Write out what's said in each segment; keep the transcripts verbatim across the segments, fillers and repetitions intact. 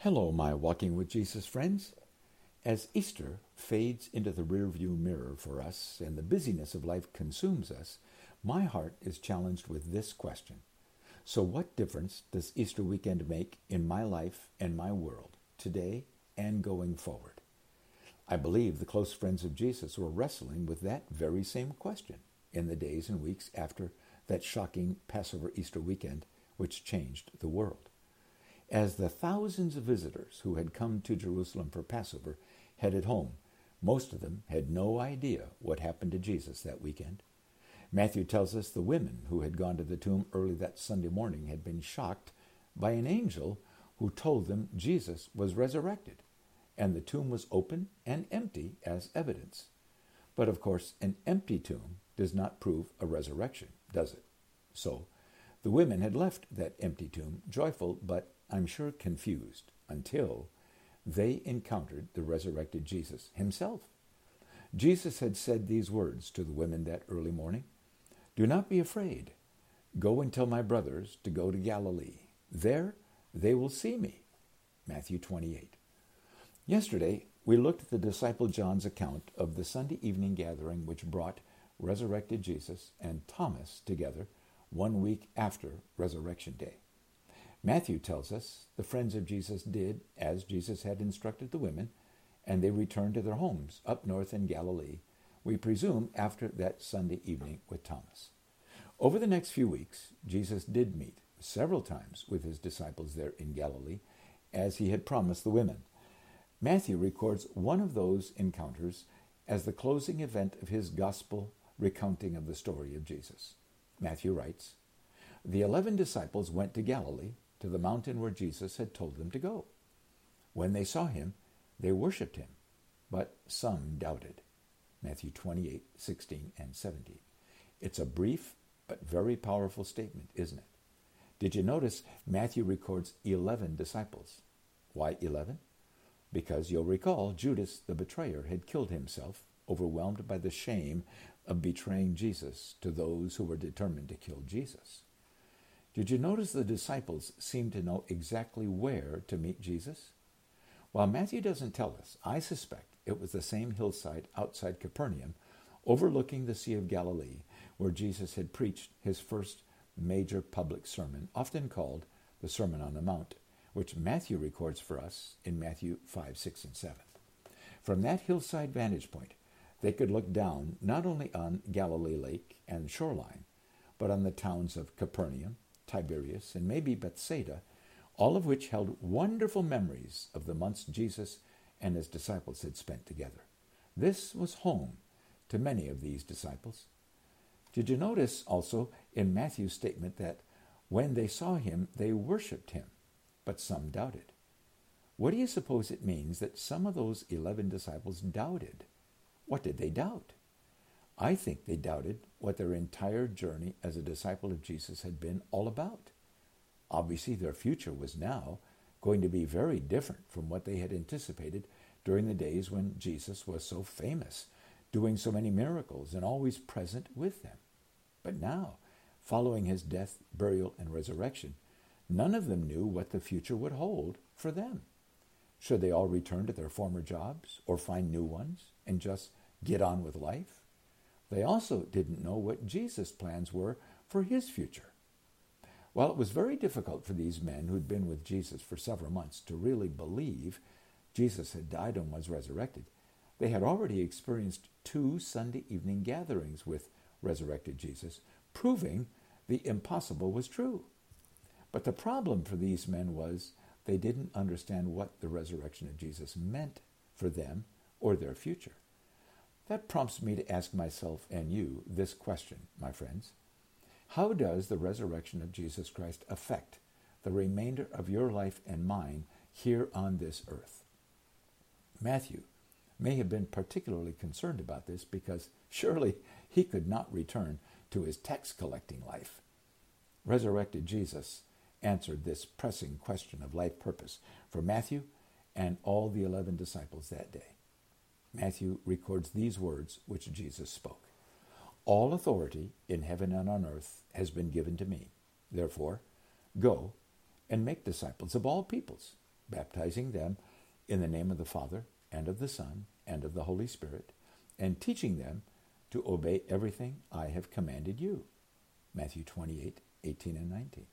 Hello, my Walking with Jesus friends. As Easter fades into the rearview mirror for us and the busyness of life consumes us, my heart is challenged with this question. So what difference does Easter weekend make in my life and my world, today and going forward? I believe the close friends of Jesus were wrestling with that very same question in the days and weeks after that shocking Passover Easter weekend which changed the world. As the thousands of visitors who had come to Jerusalem for Passover headed home, most of them had no idea what happened to Jesus that weekend. Matthew tells us the women who had gone to the tomb early that Sunday morning had been shocked by an angel who told them Jesus was resurrected, and the tomb was open and empty as evidence. But of course, an empty tomb does not prove a resurrection, does it? So, the women had left that empty tomb, joyful but I'm sure confused, until they encountered the resurrected Jesus himself. Jesus had said these words to the women that early morning, "Do not be afraid. Go and tell my brothers to go to Galilee. There they will see me." Matthew twenty-eight. Yesterday, we looked at the disciple John's account of the Sunday evening gathering which brought resurrected Jesus and Thomas together one week after Resurrection Day. Matthew tells us the friends of Jesus did as Jesus had instructed the women, and they returned to their homes up north in Galilee, we presume after that Sunday evening with Thomas. Over the next few weeks, Jesus did meet several times with his disciples there in Galilee, as he had promised the women. Matthew records one of those encounters as the closing event of his gospel recounting of the story of Jesus. Matthew writes, "The eleven disciples went to Galilee, to the mountain where Jesus had told them to go. When they saw him, they worshipped him, but some doubted." Matthew twenty-eight, sixteen, and seventeen. It's a brief but very powerful statement, isn't it? Did you notice Matthew records eleven disciples? Why eleven? Because you'll recall Judas the betrayer had killed himself, overwhelmed by the shame of betraying Jesus to those who were determined to kill Jesus. Did you notice the disciples seemed to know exactly where to meet Jesus? While Matthew doesn't tell us, I suspect it was the same hillside outside Capernaum, overlooking the Sea of Galilee, where Jesus had preached his first major public sermon, often called the Sermon on the Mount, which Matthew records for us in Matthew five, six, and seven. From that hillside vantage point, they could look down not only on Galilee Lake and shoreline, but on the towns of Capernaum, Tiberias, and maybe Bethsaida, all of which held wonderful memories of the months Jesus and his disciples had spent together. This was home to many of these disciples. Did you notice also in Matthew's statement that when they saw him, they worshipped him, but some doubted? What do you suppose it means that some of those eleven disciples doubted? What did they doubt? I think they doubted what their entire journey as a disciple of Jesus had been all about. Obviously, their future was now going to be very different from what they had anticipated during the days when Jesus was so famous, doing so many miracles and always present with them. But now, following his death, burial, and resurrection, none of them knew what the future would hold for them. Should they all return to their former jobs or find new ones and just get on with life? They also didn't know what Jesus' plans were for his future. While it was very difficult for these men who'd been with Jesus for several months to really believe Jesus had died and was resurrected, they had already experienced two Sunday evening gatherings with resurrected Jesus, proving the impossible was true. But the problem for these men was they didn't understand what the resurrection of Jesus meant for them or their future. That prompts me to ask myself and you this question, my friends. How does the resurrection of Jesus Christ affect the remainder of your life and mine here on this earth? Matthew may have been particularly concerned about this because surely he could not return to his tax-collecting life. Resurrected Jesus answered this pressing question of life purpose for Matthew and all the eleven disciples that day. Matthew records these words which Jesus spoke. "All authority in heaven and on earth has been given to me. Therefore, go and make disciples of all peoples, baptizing them in the name of the Father and of the Son and of the Holy Spirit, and teaching them to obey everything I have commanded you. Matthew twenty-eight, eighteen and nineteen.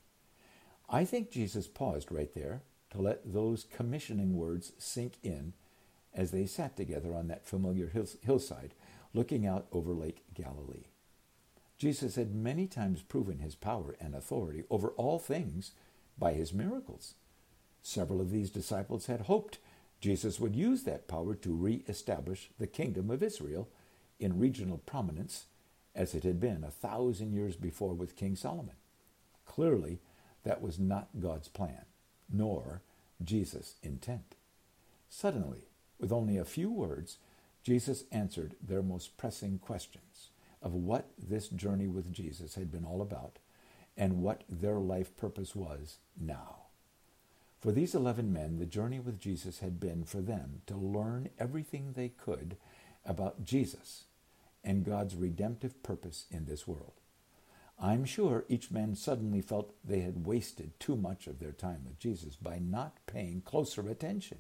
I think Jesus paused right there to let those commissioning words sink in as they sat together on that familiar hillside looking out over Lake Galilee. Jesus had many times proven his power and authority over all things by his miracles. Several of these disciples had hoped Jesus would use that power to re-establish the kingdom of Israel in regional prominence as it had been a thousand years before with King Solomon. Clearly, that was not God's plan, nor Jesus' intent. Suddenly, with only a few words, Jesus answered their most pressing questions of what this journey with Jesus had been all about and what their life purpose was now. For these eleven men, the journey with Jesus had been for them to learn everything they could about Jesus and God's redemptive purpose in this world. I'm sure each man suddenly felt they had wasted too much of their time with Jesus by not paying closer attention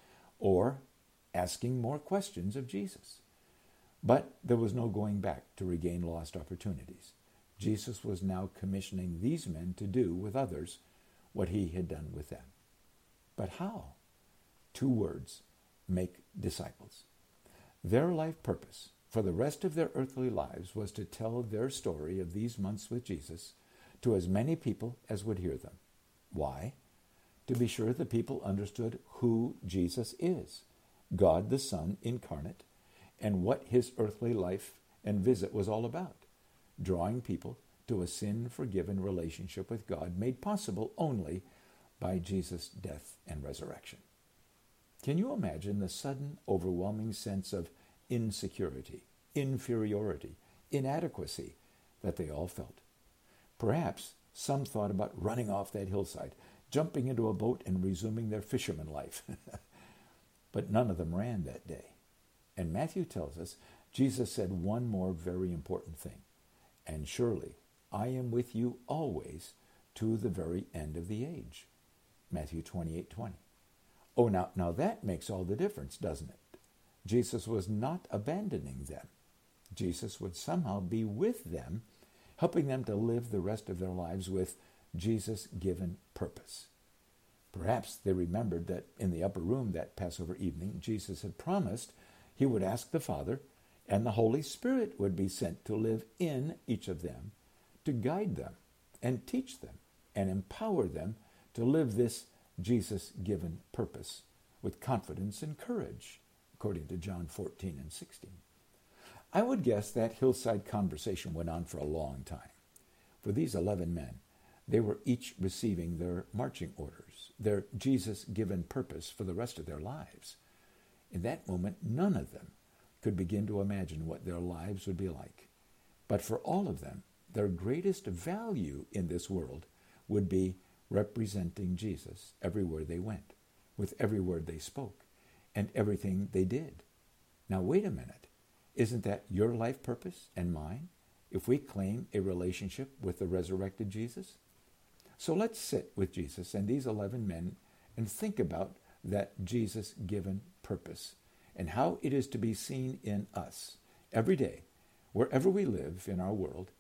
or asking more questions of Jesus. But there was no going back to regain lost opportunities. Jesus was now commissioning these men to do with others what he had done with them. But how? Two words: make disciples. Their life purpose for the rest of their earthly lives was to tell their story of these months with Jesus to as many people as would hear them. Why? To be sure the people understood who Jesus is, God the Son incarnate, and what his earthly life and visit was all about, drawing people to a sin-forgiven relationship with God made possible only by Jesus' death and resurrection. Can you imagine the sudden, overwhelming sense of insecurity, inferiority, inadequacy that they all felt? Perhaps some thought about running off that hillside, jumping into a boat and resuming their fisherman life. But none of them ran that day. And Matthew tells us Jesus said one more very important thing. And surely I am with you always to the very end of the age. Matthew twenty-eight twenty. Oh, now, now that makes all the difference, doesn't it? Jesus was not abandoning them. Jesus would somehow be with them, helping them to live the rest of their lives with Jesus-given purpose. Perhaps they remembered that in the upper room that Passover evening, Jesus had promised he would ask the Father, and the Holy Spirit would be sent to live in each of them, to guide them and teach them and empower them to live this Jesus-given purpose with confidence and courage, according to John fourteen and sixteen. I would guess that hillside conversation went on for a long time. For these eleven men, they were each receiving their marching orders, their Jesus-given purpose for the rest of their lives. In that moment, none of them could begin to imagine what their lives would be like. But for all of them, their greatest value in this world would be representing Jesus everywhere they went, with every word they spoke, and everything they did. Now, wait a minute. Isn't that your life purpose and mine, if we claim a relationship with the resurrected Jesus? So let's sit with Jesus and these eleven men and think about that Jesus-given purpose and how it is to be seen in us every day, wherever we live in our world,